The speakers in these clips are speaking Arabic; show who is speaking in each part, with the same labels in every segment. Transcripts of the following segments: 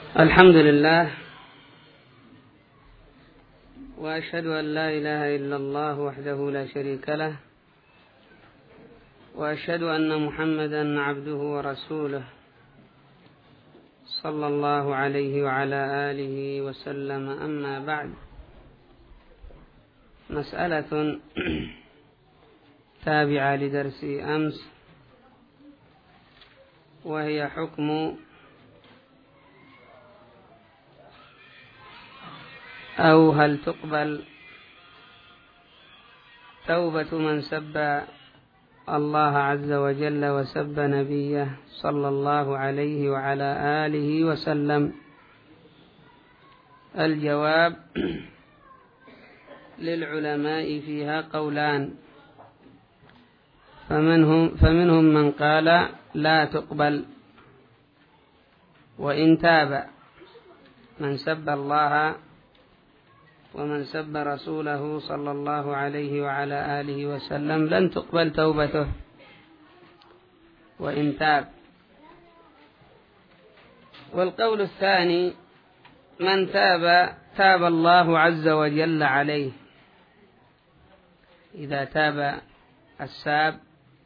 Speaker 1: الحمد لله، وأشهد أن لا إله إلا الله وحده لا شريك له، وأشهد أن محمدا عبده ورسوله صلى الله عليه وعلى آله وسلم. أما بعد، مسألة تابعة لدرس أمس، وهي حكم أو هل تقبل توبة من سب الله عز وجل وسب نبيه صلى الله عليه وعلى آله وسلم. الجواب: للعلماء فيها قولان، فمنهم من قال لا تقبل وإن تاب من سب الله ومن سب رسوله صلى الله عليه وعلى آله وسلم لن تقبل توبته وإن تاب. والقول الثاني: من تاب الله عز وجل عليه. إذا تاب الساب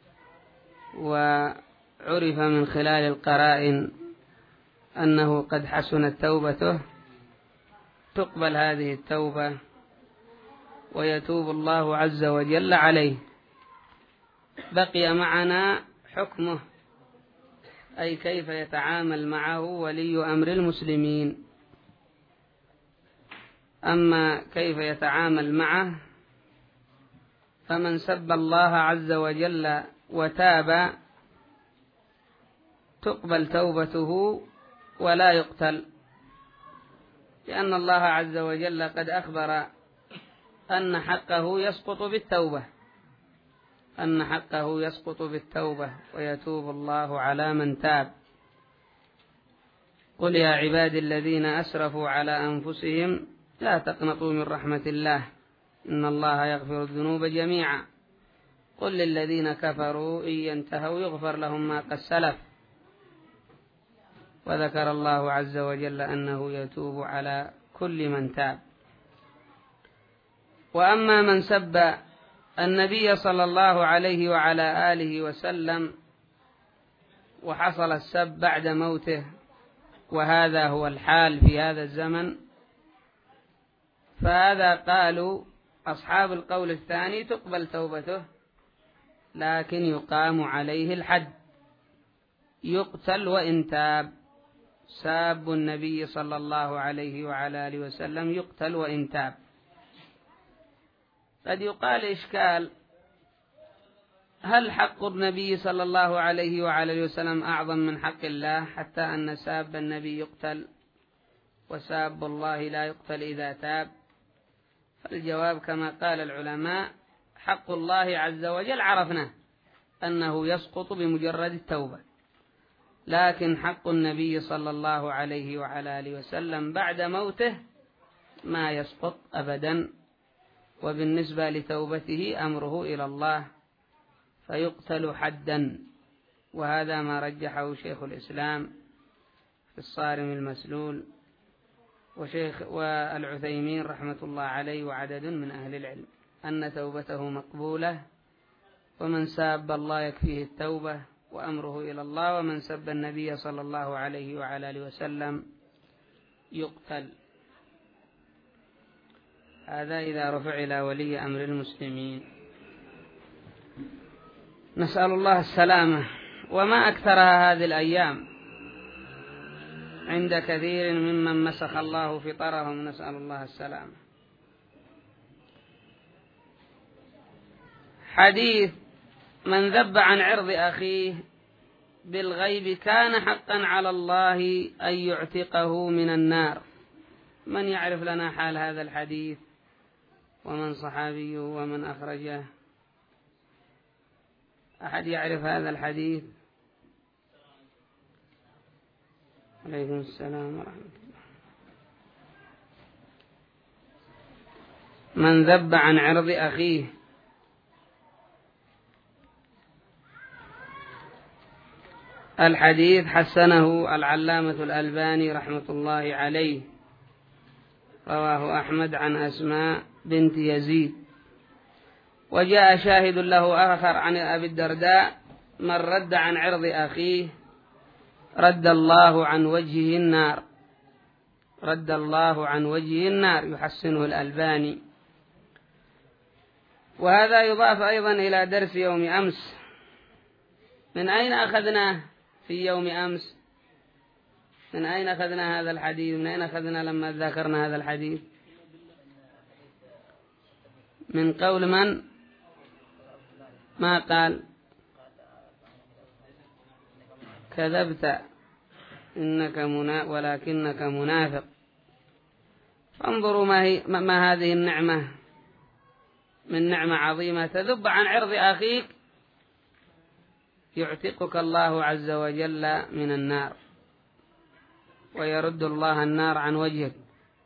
Speaker 1: وعرف من خلال القرائن أنه قد حسنت توبته، تقبل هذه التوبة ويتوب الله عز وجل عليه. بقي معنا حكمه، أي كيف يتعامل معه ولي أمر المسلمين. أما كيف يتعامل معه، فمن سب الله عز وجل وتاب تقبل توبته ولا يقتل، لأن الله عز وجل قد أخبر أن حقه يسقط بالتوبة، ويتوب الله على من تاب. قل يا عبادي الذين أسرفوا على أنفسهم لا تقنطوا من رحمة الله إن الله يغفر الذنوب جميعا قل للذين كفروا إن ينتهوا يغفر لهم ما قد سلف. وذكر الله عز وجل أنه يتوب على كل من تاب. وأما من سب النبي صلى الله عليه وعلى آله وسلم وحصل السب بعد موته، وهذا هو الحال في هذا الزمن، فهذا قالوا أصحاب القول الثاني تقبل توبته، لكن يقام عليه الحد، يقتل وإن تاب. ساب النبي صلى الله عليه وعلى آله وسلم يقتل وإن تاب. قد يقال إشكال: هل حق النبي صلى الله عليه وعلى آله وسلم أعظم من حق الله، حتى أن ساب النبي يقتل وساب الله لا يقتل إذا تاب؟ فالجواب كما قال العلماء: حق الله عز وجل عرفنا أنه يسقط بمجرد التوبة، لكن حق النبي صلى الله عليه وعلى آله وسلم بعد موته ما يسقط أبدا. وبالنسبة لتوبته أمره إلى الله فيقتل حدا، وهذا ما رجحه شيخ الإسلام في الصارم المسلول والعثيمين رحمة الله عليه وعدد من أهل العلم، أن توبته مقبولة، ومن ساب الله يكفيه التوبة وأمره إلى الله، ومن سب النبي صلى الله عليه وعلى آله وسلم يقتل. هذا إذا رفع إلى ولي أمر المسلمين. نسأل الله السلامة. وما أكثرها هذه الأيام عند كثير ممن مسخ الله فطرهم، نسأل الله السلامة. حديث: من ذب عن عرض أخيه بالغيب كان حقا على الله أن يعتقه من النار. من يعرف لنا حال هذا الحديث، ومن صحابيه ومن أخرجه؟ أحد يعرف هذا الحديث؟ عليكم السلام ورحمة الله. من ذب عن عرض أخيه، الحديث حسنه العلامة الألباني رحمة الله عليه، رواه أحمد عن أسماء بنت يزيد. وجاء شاهد له آخر عن أبي الدرداء: من رد عن عرض أخيه رد الله عن وجهه النار، رد الله عن وجهه النار، يحسنه الألباني. وهذا يضاف أيضا إلى درس يوم أمس. من أين أخذناه في يوم أمس؟ من أين أخذنا هذا الحديث؟ من أين أخذنا لما ذكرنا هذا الحديث؟ من قول من؟ ما قال؟ كذبت إنك ولكنك منافق. فانظروا ما هذه النعمة من نعمة عظيمة. تذب عن عرض أخيك يعتقك الله عز وجل من النار، ويرد الله النار عن وجهك،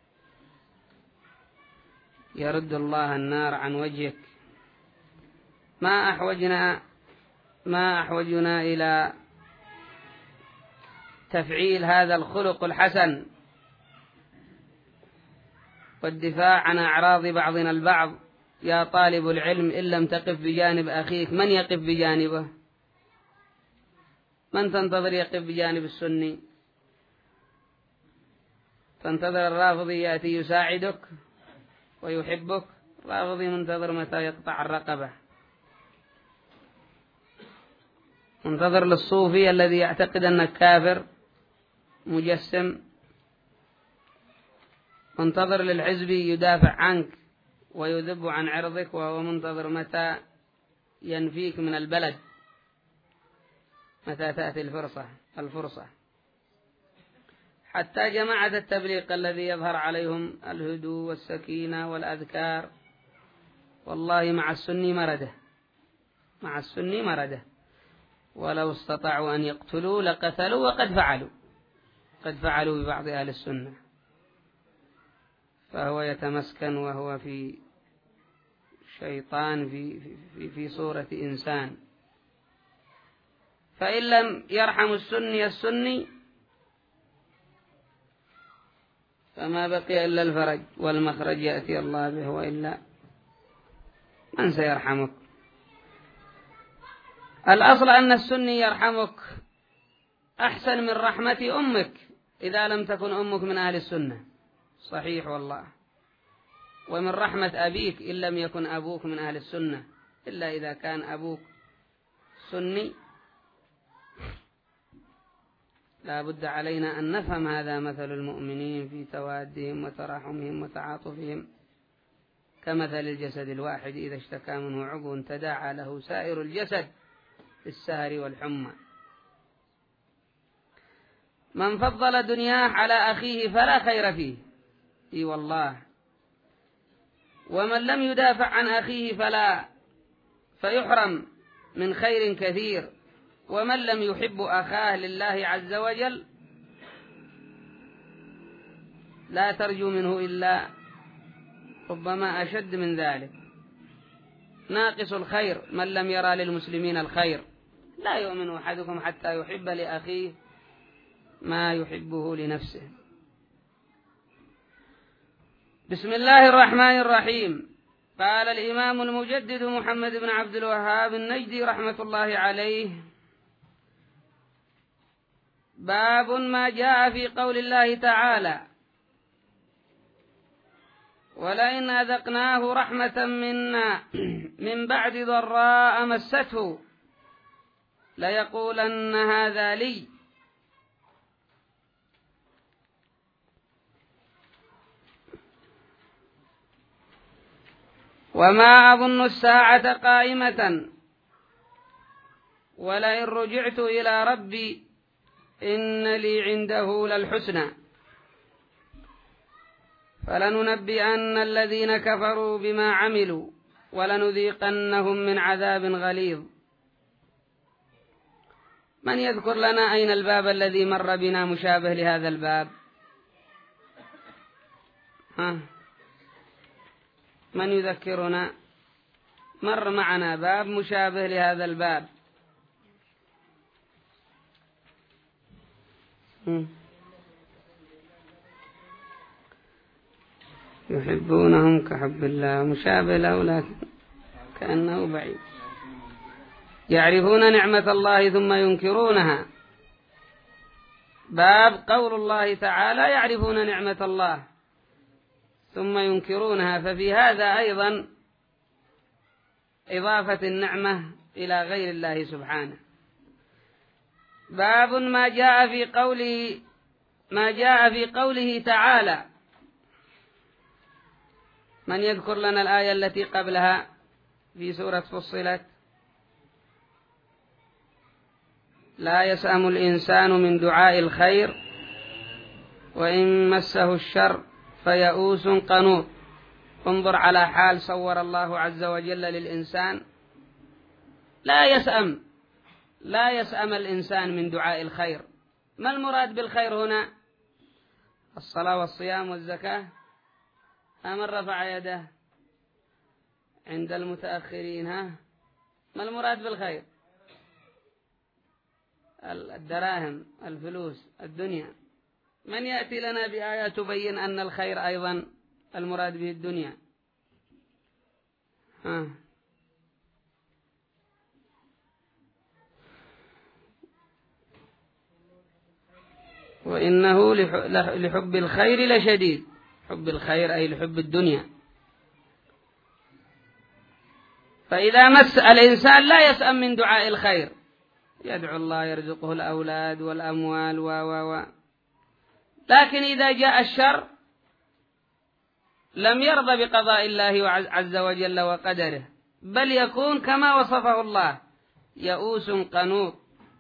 Speaker 1: يرد الله النار عن وجهك. ما أحوجنا إلى تفعيل هذا الخلق الحسن والدفاع عن أعراض بعضنا البعض. يا طالب العلم، إن لم تقف بجانب أخيك من يقف بجانبه؟ من تنتظر يقف بجانب السني؟ تنتظر الرافضي يأتي يساعدك ويحبك؟ الرافضي منتظر متى يقطع الرقبة، منتظر للصوفي الذي يعتقد أنك كافر مجسم، منتظر للحزبي يدافع عنك ويذب عن عرضك، وهو منتظر متى ينفيك من البلد، متى تأتي الفرصة. حتى جماعة التبليغ الذي يظهر عليهم الهدوء والسكينة والأذكار، والله مع السني مردة، ولو استطاعوا أن يقتلوا لقتلوا، قد فعلوا ببعض أهل السنة. فهو يتمسكن وهو في شيطان في صورة إنسان. فإن لم يرحم السني فما بقي إلا الفرج والمخرج يأتي الله به، وإلا من سيرحمك؟ الأصل أن السني يرحمك أحسن من رحمة أمك إذا لم تكن أمك من أهل السنة، صحيح والله. ومن رحمة أبيك إن لم يكن أبوك من أهل السنة، إلا إذا كان أبوك سني. لا بد علينا أن نفهم هذا مثل المؤمنين في توادهم وتراحمهم وتعاطفهم كمثل الجسد الواحد إذا اشتكى منه عضو تداعى له سائر الجسد بالسهر والحمى. من فضل دنياه على أخيه فلا خير فيه، إي والله. ومن لم يدافع عن أخيه فيحرم من خير كثير. ومن لم يحب أخاه لله عز وجل لا ترجو منه إلا ربما أشد من ذلك. ناقص الخير من لم يرى للمسلمين الخير. لا يؤمن أحدكم حتى يحب لأخيه ما يحبه لنفسه. بسم الله الرحمن الرحيم. قال الإمام المجدد محمد بن عبد الوهاب النجدي رحمة الله عليه: باب ما جاء في قول الله تعالى: ولئن أذقناه رحمة منا من بعد ضراء مسته ليقولن هذا لي. وما أظن الساعة قائمة ولئن رجعت إلى ربي إن لي عنده للحسنى فلننبئن الذين كفروا بما عملوا ولنذيقنهم من عذاب غليظ. من يذكر لنا أين الباب الذي مر بنا مشابه لهذا الباب؟ من يذكرنا؟ مر معنا باب مشابه لهذا الباب. يحبونهم كحب الله، مشابه له لكن كأنه بعيد. يعرفون نعمة الله ثم ينكرونها. باب قول الله تعالى يعرفون نعمة الله ثم ينكرونها، ففي هذا أيضا إضافة النعمة إلى غير الله سبحانه. باب ما جاء في قوله تعالى. من يذكر لنا الآية التي قبلها في سورة فصلت؟ لا يسأم الإنسان من دعاء الخير وإن مسه الشر فيئوس قنوط. انظر على حال صور الله عز وجل للإنسان. لا يسأم الإنسان من دعاء الخير. ما المراد بالخير هنا؟ الصلاة والصيام والزكاة؟ أمن رفع يده عند المتأخرين؟ ما المراد بالخير؟ الدراهم، الفلوس، الدنيا. من يأتي لنا بآية تبين أن الخير أيضا المراد به الدنيا؟ وإنه لحب الخير لشديد. حب الخير أي لحب الدنيا. فإذا مس الإنسان لا يسأم من دعاء الخير، يدعو الله يرزقه الأولاد والأموال لكن إذا جاء الشر لم يرضى بقضاء الله عز وجل وقدره، بل يكون كما وصفه الله يئوس قنوط.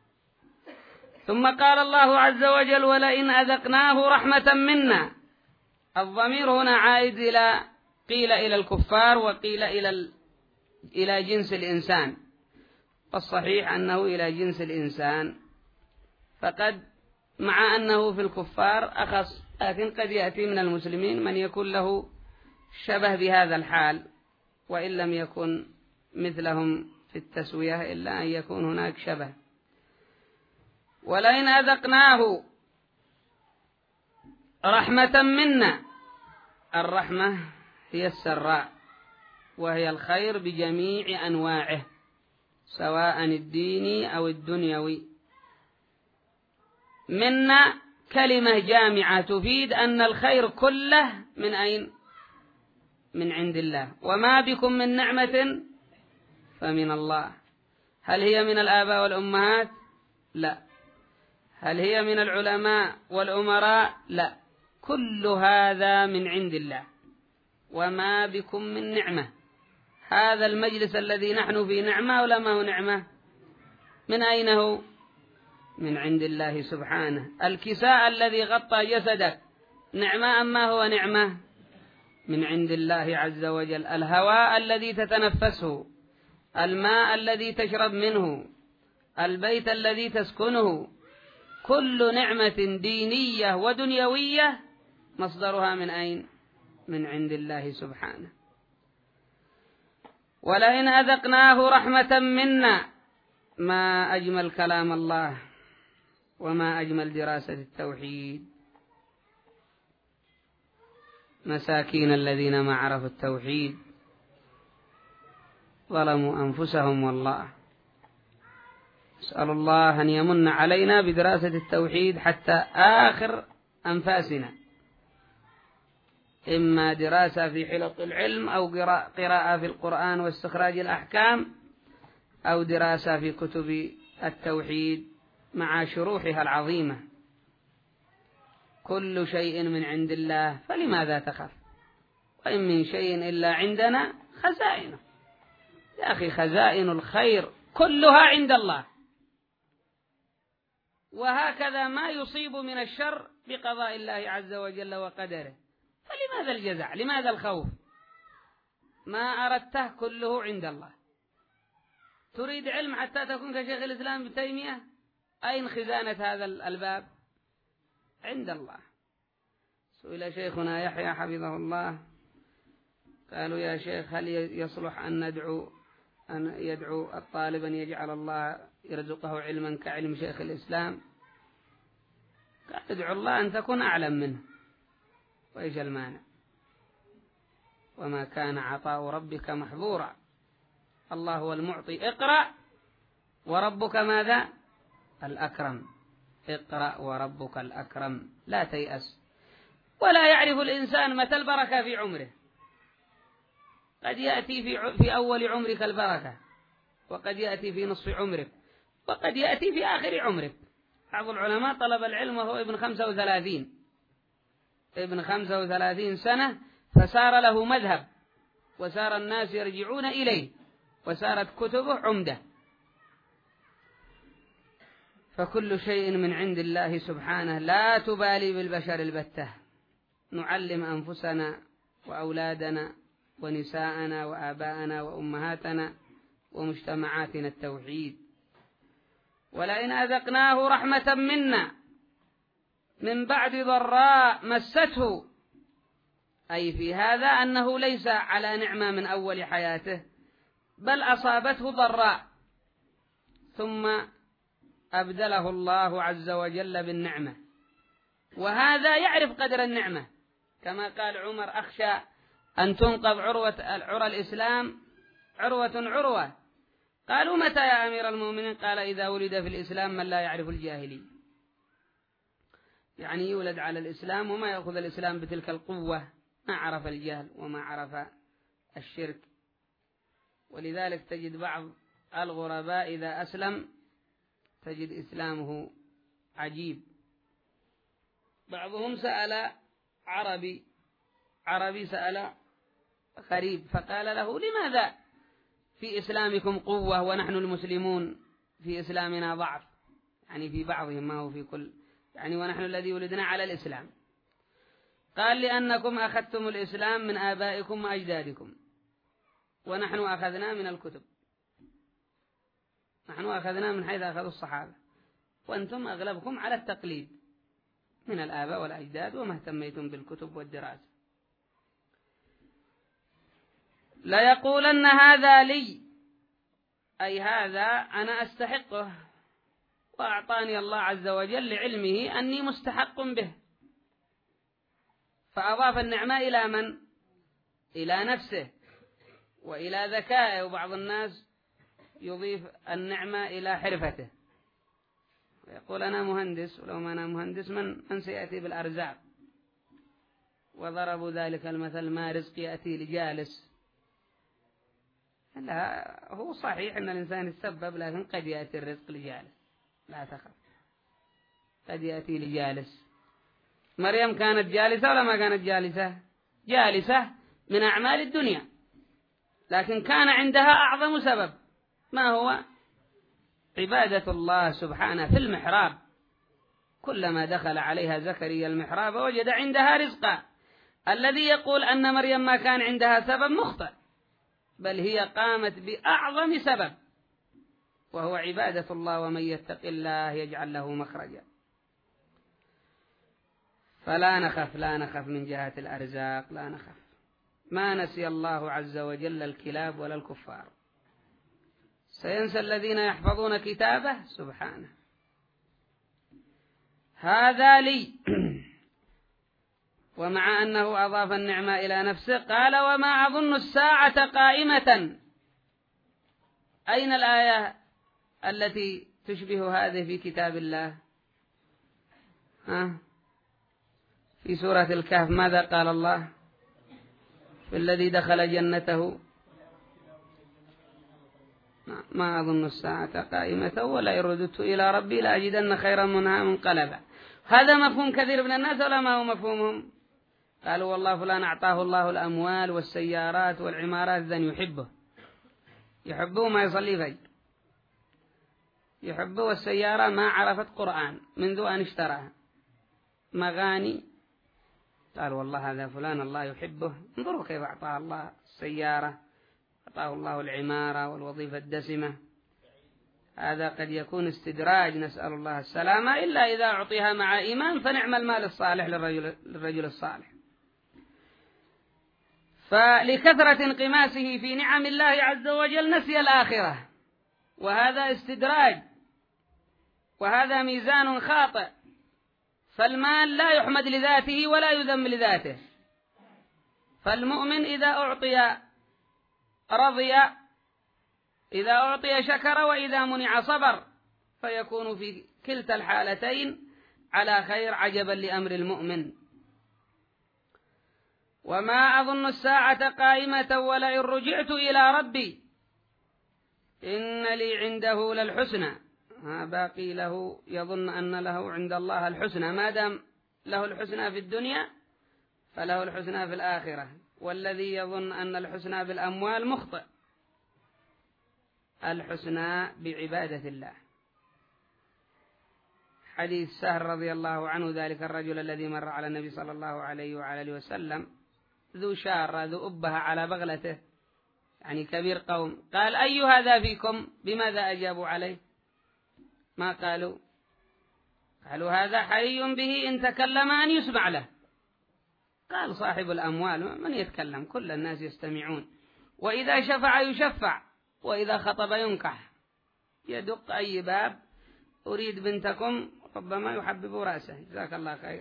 Speaker 1: ثم قال الله عز وجل ولئن أذقناه رحمة منا. الضمير هنا عائد قيل إلى الكفار وقيل إلى جنس الإنسان، والصحيح أنه إلى جنس الإنسان، فقد مع أنه في الكفار أخص، لكن قد يأتي من المسلمين من يكون له شبه بهذا الحال، وإن لم يكن مثلهم في التسوية إلا أن يكون هناك شبه. ولئن أذقناه رحمة منا. الرحمة هي السراء، وهي الخير بجميع أنواعه سواء الديني أو الدنيوي. منا كلمة جامعة تفيد أن الخير كله من أين؟ من عند الله. وما بكم من نعمة فمن الله. هل هي من الآباء والأمهات؟ لا. هل هي من العلماء والأمراء؟ لا. كل هذا من عند الله. وما بكم من نعمة. هذا المجلس الذي نحن فيه نعمة ولا ما هو نعمة؟ من أين هو؟ من عند الله سبحانه. الكساء الذي غطى جسدك نعمة أم ما هو نعمة؟ من عند الله عز وجل. الهواء الذي تتنفسه، الماء الذي تشرب منه، البيت الذي تسكنه، كل نعمة دينية ودنيوية مصدرها من أين؟ من عند الله سبحانه. ولئن أذقناه رحمة منا. ما أجمل كلام الله وما أجمل دراسة التوحيد. مساكين الذين ما عرفوا التوحيد ظلموا أنفسهم والله. أسأل الله أن يمن علينا بدراسة التوحيد حتى آخر أنفاسنا، إما دراسة في حلق العلم أو قراءة في القرآن واستخراج الأحكام، أو دراسة في كتب التوحيد مع شروحها العظيمة. كل شيء من عند الله فلماذا تخاف؟ وإن من شيء إلا عندنا خزائنه. يا أخي خزائن الخير كلها عند الله، وهكذا ما يصيب من الشر بقضاء الله عز وجل وقدره. فلماذا الجزع؟ لماذا الخوف؟ ما أردته كله عند الله. تريد علم حتى تكون كشيخ الإسلام ابن تيمية؟ أين خزانة هذا الباب؟ عند الله. سئل شيخنا يحيى حفظه الله، قالوا يا شيخ هل يصلح أن يدعو الطالب أن يجعل الله يرزقه علما كعلم شيخ الإسلام؟ قال ادعو الله أن تكون أعلم منه، وإيش المانع؟ وما كان عطاء ربك محظورا، الله هو المعطي. اقرأ وربك ماذا؟ الأكرم. اقرأ وربك الأكرم، لا تيأس. ولا يعرف الإنسان متى البركة في عمره، قد يأتي في أول عمرك البركة، وقد يأتي في نصف عمرك، وقد يأتي في آخر عمرك. بعض العلماء طلب العلم وهو ابن 35 سنة، فصار له مذهب، وصار الناس يرجعون إليه، وصارت كتبه عمدة. فكل شيء من عند الله سبحانه، لا تبالي بالبشر البتة. نعلم أنفسنا وأولادنا ونساءنا وآباءنا وأمهاتنا ومجتمعاتنا التوحيد. ولئن أذقناه رحمة منا من بعد ضراء مسته، أي في هذا أنه ليس على نعمة من أول حياته، بل أصابته ضراء ثم أبدله الله عز وجل بالنعمة، وهذا يعرف قدر النعمة. كما قال عمر: أخشى أن تنقض عروة الإسلام عروة. قالوا: متى يا أمير المؤمنين؟ قال: إذا ولد في الإسلام من لا يعرف الجاهلية، يعني يولد على الإسلام وما يأخذ الإسلام بتلك القوة، ما عرف الجهل وما عرف الشرك. ولذلك تجد بعض الغرباء إذا أسلم تجد إسلامه عجيب. بعضهم سأل عربي سأل غريب فقال له: لماذا في إسلامكم قوة ونحن المسلمون في إسلامنا ضعف؟ يعني في بعضهم، ما هو في كل، يعني ونحن الذي ولدنا على الإسلام. قال: لأنكم أخذتم الإسلام من آبائكم وأجدادكم، ونحن أخذنا من الكتب، نحن أخذنا من حيث أخذوا الصحابة، وأنتم أغلبكم على التقليد من الآباء والأجداد، وما اهتميتم بالكتب والدراسة. لا يقولن هذا لي، أي هذا أنا أستحقه، وأعطاني الله عز وجل لعلمه أني مستحق به. فأضاف النعمة إلى من؟ إلى نفسه وإلى ذكائه. وبعض الناس يضيف النعمة إلى حرفته، ويقول: أنا مهندس، ولو ما أنا مهندس من سيأتي بالأرزاق؟ وضربوا ذلك المثل: ما رزق يأتي لجالس. لا، هو صحيح أن الإنسان يتسبب، لكن قد يأتي الرزق لجالس، لا تخف، قد يأتي لجالس. مريم كانت جالسة ولا ما كانت جالسة؟ جالسة من أعمال الدنيا، لكن كان عندها أعظم سبب، ما هو؟ عبادة الله سبحانه في المحراب. كلما دخل عليها زكريا المحراب وجد عندها رزقا. الذي يقول أن مريم ما كان عندها سبب مخطئ، بل هي قامت بأعظم سبب، وهو عبادة الله: ومن يتق الله يجعل له مخرجا. فلا نخف من جهة الأرزاق، لا نخف. ما نسي الله عز وجل الكلاب ولا الكفار. سينسى الذين يحفظون كتابه سبحانه. هذا لي. ومع أنه أضاف النعمة إلى نفسه قال: وما أظن الساعة قائمة. أين الآية التي تشبه هذه في كتاب الله؟ في سورة الكهف ماذا قال الله في الذي دخل جنته؟ ما أظن الساعة قائمة ولا رددت إلى ربي لأجدن خيرا منها منقلبا. هذا مفهوم كثير من الناس ولا ما هو مفهومهم؟ قالوا: والله فلان أعطاه الله الأموال والسيارات والعمارات، ذن يحبه ما يصلي فجر، يحبه والسيارة ما عرفت قرآن منذ أن اشتراها، مغاني. قال: والله هذا فلان الله يحبه، انظروا كيف أعطاه الله السيارة، أعطاه الله العمارة والوظيفة الدسمة. هذا قد يكون استدراج، نسأل الله السلامة، إلا إذا أعطيها مع إيمان فنعم المال الصالح للرجل الصالح. فلكثرة انقماسه في نعم الله عز وجل نسي الآخرة، وهذا استدراج، وهذا ميزان خاطئ. فالمال لا يحمد لذاته ولا يذم لذاته. فالمؤمن إذا أعطي رضي، إذا أعطي شكر، وإذا منع صبر، فيكون في كلتا الحالتين على خير، عجبا لأمر المؤمن. وما أظن الساعة قائمة ولئن رجعت إلى ربي إن لي عنده للحسنى. باقي له يظن أن له عند الله الحسنى، ما دام له الحسنى في الدنيا فله الحسنى في الآخرة. والذي يظن أن الحسنى بالأموال مخطئ، الحسنى بعبادة الله. حديث سهل رضي الله عنه، ذلك الرجل الذي مر على النبي صلى الله عليه وعلى وسلم ذو شارة ذو أبها على بغلته، يعني كبير قوم، قال أي هذا فيكم؟ بماذا أجابوا عليه؟ ما قالوا هذا حري به إن تكلم أن يسمع له. قال صاحب الأموال من يتكلم؟ كل الناس يستمعون، وإذا شفع يشفع، وإذا خطب ينكح. يدق أي باب أريد بنتكم ربما يحبب رأسه، جزاك الله خير.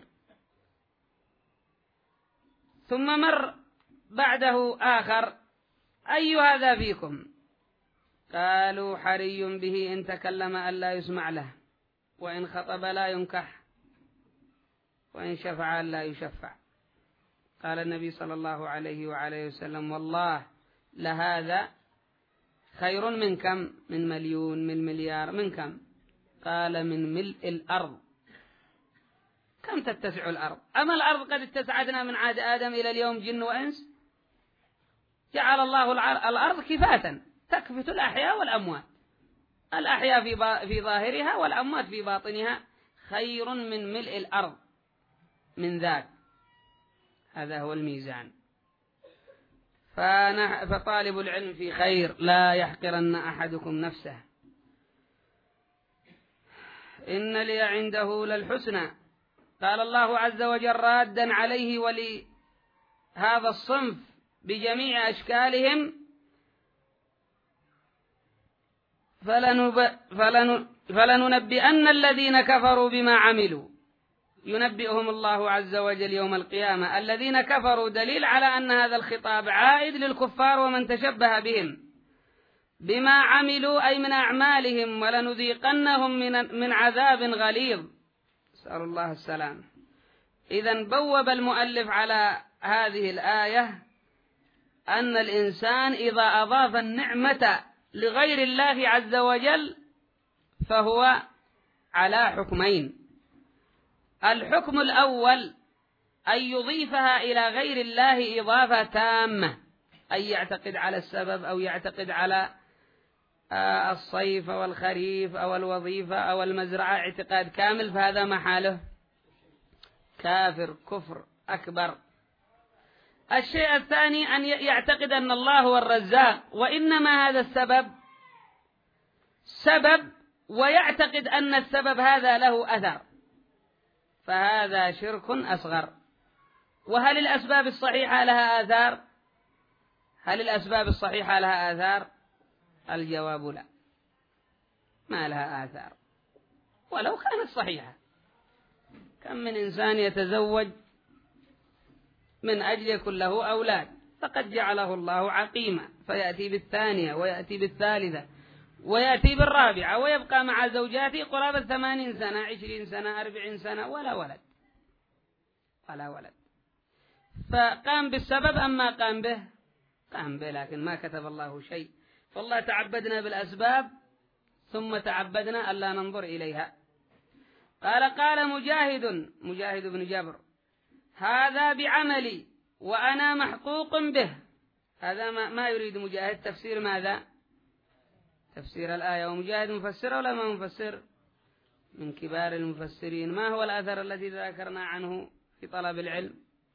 Speaker 1: ثم مر بعده آخر، أي هذا فيكم؟ قالوا حري به إن تكلم ألا يسمع له، وإن خطب لا ينكح، وإن شفع ألا يشفع. قال النبي صلى الله عليه وعلى وسلم والله لهذا خير من كم؟ من مليون، من مليار، من كم؟ قال من ملء الأرض. كم تتسع الأرض؟ أما الأرض قد اتسعتنا من عهد آدم إلى اليوم جن وإنس. جعل الله الأرض كفاة تكفت الأحياء والأموات، الأحياء في ظاهرها والأموات في باطنها، خير من ملء الأرض من ذاك. هذا هو الميزان. فطالب العلم في خير، لا يحقرن أحدكم نفسه. إن لي عنده للحسنى. قال الله عز وجل رادا عليه ولهذا الصنف بجميع أشكالهم: فلننبئن الذين كفروا بما عملوا. ينبئهم الله عز وجل يوم القيامة. الذين كفروا دليل على أن هذا الخطاب عائد للكفار ومن تشبه بهم بما عملوا، أي من أعمالهم، ولنذيقنهم من عذاب غليظ، نسأل الله السلام. إذن بوب المؤلف على هذه الآية أن الإنسان إذا أضاف النعمة لغير الله عز وجل فهو على حكمين. الحكم الأول أن يضيفها إلى غير الله إضافة تامة، أن يعتقد على السبب أو يعتقد على الصيف والخريف أو الوظيفة أو المزرعة اعتقاد كامل، فهذا محاله كافر كفر أكبر. الشيء الثاني أن يعتقد أن الله هو الرزاق، وإنما هذا السبب سبب، ويعتقد أن السبب هذا له أثر، فهذا شرك أصغر. وهل الأسباب الصحيحة لها آثار؟ هل الأسباب الصحيحة لها آثار؟ الجواب لا، ما لها آثار ولو كانت صحيحة. كم من إنسان يتزوج من أجل يكون له أولاد، فقد جعله الله عقيمة، فيأتي بالثانية ويأتي بالثالثة ويأتي بالرابعة، ويبقى مع زوجاته قرابة 80 سنة 20 سنة 40 سنة ولا ولد. فقام بالسبب أما قام به لكن ما كتب الله شيء. فالله تعبدنا بالأسباب ثم تعبدنا ألا ننظر إليها. قال مجاهد بن جبر: هذا بعملي وأنا محقوق به. هذا ما يريد مجاهد تفسير ماذا؟ تفسير الآية. ومجاهد مفسر ولا ما مفسر؟ من كبار المفسرين. ما هو الأثر الذي ذكرنا عنه في طلب العلم؟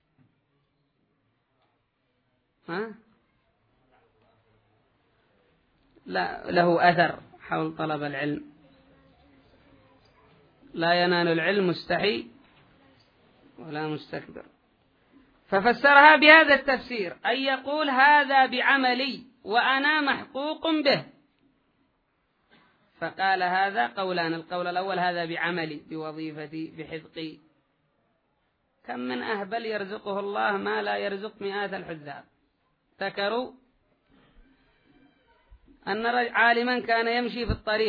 Speaker 1: لا، له أثر حول طلب العلم. لا ينال العلم مستحي ولا مستكبر. ففسرها بهذا التفسير، أن يقول هذا بعملي وأنا محقوق به. فقال هذا قولان: القول الأول هذا بعملي، بوظيفتي، بحذقي، كم من أهبل يرزقه الله ما لا يرزق مئات الحذاء. ذكروا أن عالما كان يمشي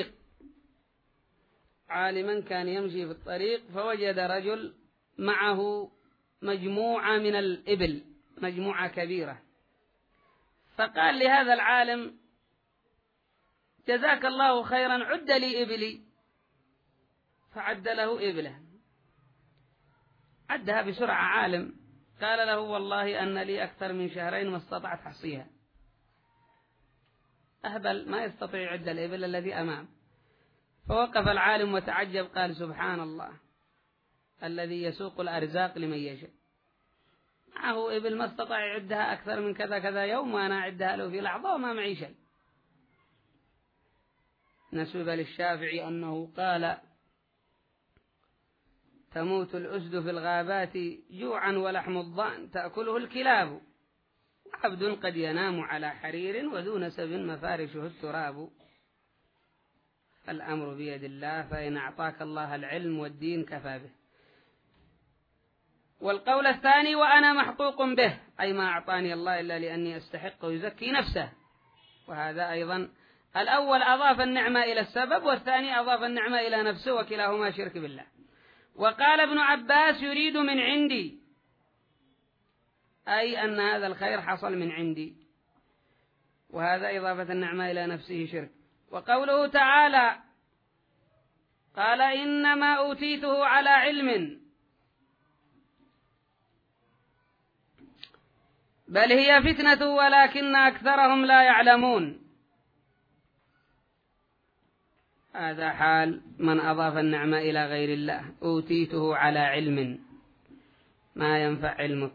Speaker 1: في الطريق فوجد رجل معه مجموعة من الإبل، مجموعة كبيرة، فقال لهذا العالم: جزاك الله خيرا، عد لي إبلي. فعد له إبله، عدها بسرعة عالم. قال له: والله أن لي أكثر من شهرين ما استطعت أحصيها. أهبل ما يستطيع يعد الإبل الذي أمام. فوقف العالم وتعجب، قال: سبحان الله الذي يسوق الأرزاق لمن يشاء، معه إبل ما استطاع يعدها أكثر من كذا كذا يوم، وأنا أعدها له في لحظة وما معي شيء. نسب للشافعي أنه قال: تموت الأسد في الغابات جوعا ولحم الضأن تأكله الكلاب، عبد قد ينام على حرير وذو نسب مفارشه التراب. الأمر بيد الله، فإن أعطاك الله العلم والدين كفى به. والقول الثاني: وأنا محقوق به، أي ما أعطاني الله إلا لأني أستحق يزكي نفسه. وهذا أيضا الأول أضاف النعمة إلى السبب، والثاني أضاف النعمة إلى نفسه، وكلاهما شرك بالله. وقال ابن عباس: يريد من عندي، أي أن هذا الخير حصل من عندي، وهذا إضافة النعمة إلى نفسه شرك. وقوله تعالى: قال إنما أوتيته على علم، بل هي فتنة ولكن أكثرهم لا يعلمون. هذا حال من أضاف النعمة إلى غير الله. أوتيته على علم، ما ينفع علمك،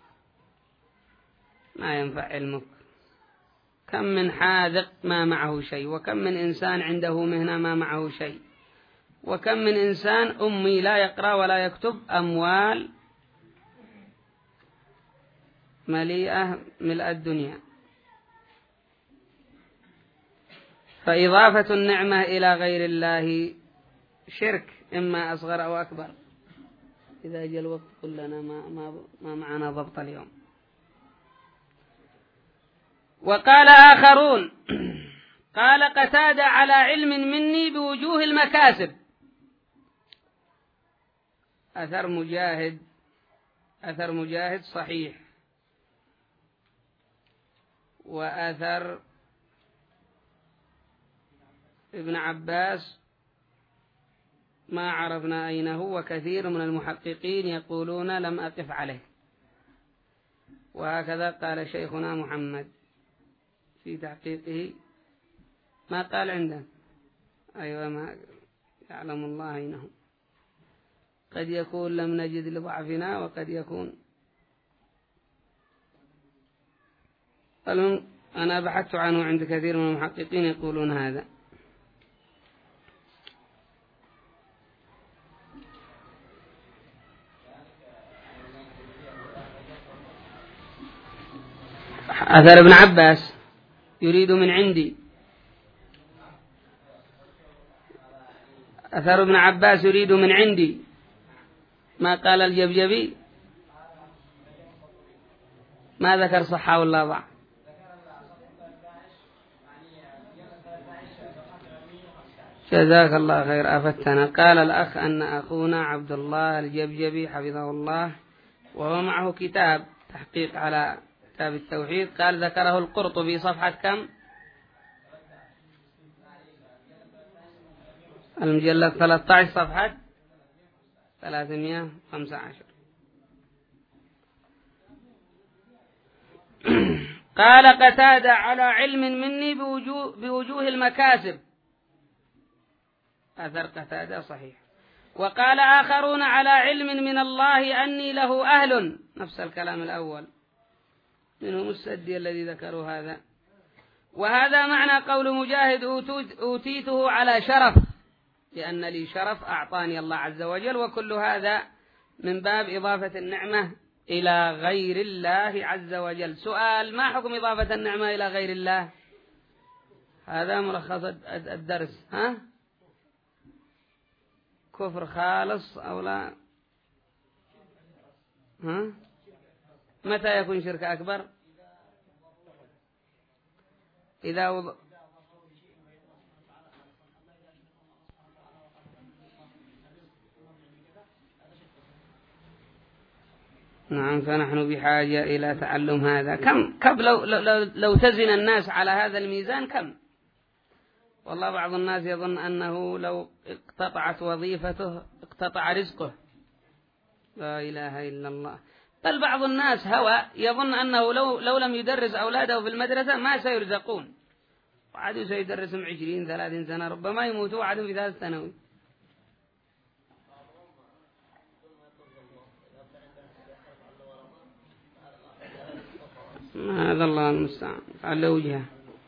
Speaker 1: ما ينفع علمك. كم من حاذق ما معه شيء، وكم من إنسان عنده مهنة ما معه شيء، وكم من إنسان أمي لا يقرأ ولا يكتب، أموال مليئة ملء الدنيا. فإضافة النعمة إلى غير الله شرك، إما أصغر أو أكبر. إذا جاء الوقت كلنا ما معنا ضبط اليوم. وقال آخرون: قال قتادة: على علم مني بوجوه المكاسب. أثر مجاهد صحيح، وأثر ابن عباس ما عرفنا أين هو، وكثير من المحققين يقولون لم أقف عليه. وهكذا قال شيخنا محمد في تحقيقه، ما قال عنده. أيوة، ما يعلم الله أينه. قد يكون لم نجد لضعفنا، وقد يكون. أنا بحثت عنه عند كثير من المحققين يقولون هذا. أثر ابن عباس: يريد من عندي. أثر ابن عباس: يريد من عندي. ما قال الجبجبي، ما ذكر صحة ولا ضع. جزاك الله خير، أفتنا. قال الأخ أن أخونا عبد الله الجبجبي حفظه الله، وهو معه كتاب تحقيق على كتاب التوحيد، قال ذكره القرطبي صفحة كم؟ المجلد 13 صفحة 315. قال قتادة: على علم مني بوجوه المكاسب. أثر قتادة صحيح. وقال آخرون: على علم من الله أني له أهل. نفس الكلام الأول، منهم السدي الذي ذكروا هذا. وهذا معنى قول مجاهد: أوتيته على شرف، لأن لي شرف أعطاني الله عز وجل. وكل هذا من باب إضافة النعمة إلى غير الله عز وجل. سؤال: ما حكم إضافة النعمة إلى غير الله؟ هذا ملخص الدرس. كفر خالص أو لا؟ ها؟ متى يكون شرك أكبر؟ إذا نعم، فنحن بحاجة إلى تعلم هذا. كم لو تزن الناس على هذا الميزان كم؟ والله بعض الناس يظن أنه لو اقتطعت وظيفته اقتطع رزقه. لا إله إلا الله. بل بعض الناس هوى يظن أنه لو لم يدرس أولاده في المدرسة ما سيرزقون، وعادوا سيدرسهم 20-30 سنة، ربما يموتوا وعادوا في ثالث ثانوي. هذا الله المستعان. على وجهه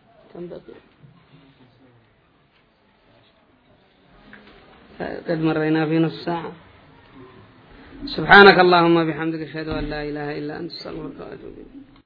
Speaker 1: قد مرينا في نص ساعة. سبحانك اللهم بحمدك، أشهد أن لا إله إلا أنت، أستغفرك وأتوب إليك.